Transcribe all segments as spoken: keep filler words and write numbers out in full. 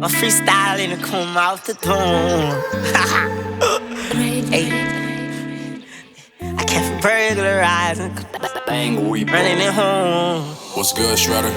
My freestyling to come out the dome. Hey, I can't burglarizing. Bang, we running it home. What's good, Shredder?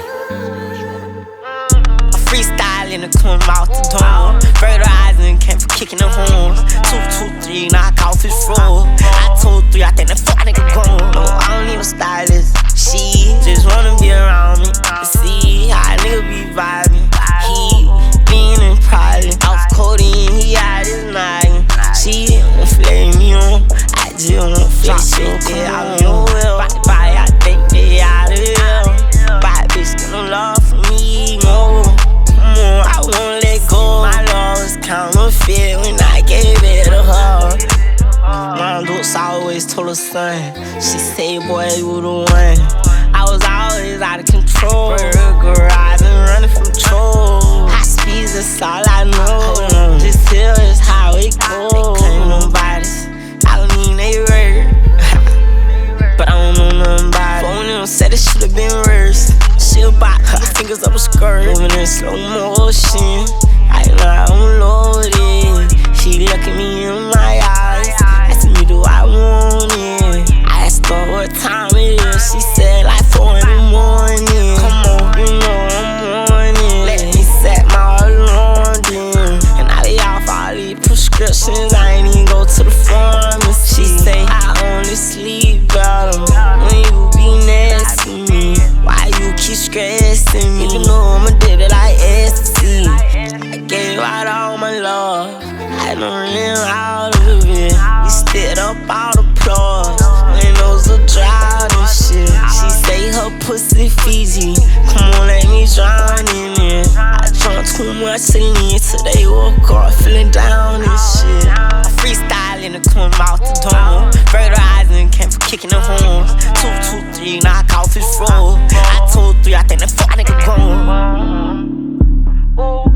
My freestyling to come out the dome. Burglarizing, came for kicking the horns. Two, two, three, knock off his floor. I told three, I think that fuck nigga gone. No, I don't need no stylist. She just wanna be around me to see how a nigga be vibing. He being in private, off codeine, he out his noggin. She won't flare me on, I just won't flare shit. Get out of your will. By the body, I think they out of here. By a bitch, get no love for me, no. Come on, I won't let go. My love was counterfeit when I gave it to her. Mom Dukes always told her son, she say, boy, you the one. I was always out of control, burglarizing, running from trolls. High speeds, that's all I know. This hill is how it goes. They claim them bodies, I don't mean they work. But I don't know nothing about it. Phone them said it should've been worse. She about her fingers up a skirt, moving in slow motion. I know I'm loaded. She look at me in my eyes, asking me do I want it. I asked her what time it is. She said like four in the morning. Come on, you know I'm on it. Let me set my alarm then. And I be off all these prescriptions, I ain't even go to the pharmacy. She say I only sleep better when you be next to me. Why you keep stressing me? Even though I'm addicted like ecstasy. I gave out all my love, I done ran out of it. We stood up all the applause, windows are dry and shit. She say her pussy Fiji, come on let me drown in it. I drunk too much Celine, today woke up feeling down and shit. I freestyling to come out the dome. Burglarizing, came for kicking the horns. Two, two, three, knock off his floor. I told three, I think that fuck nigga gone.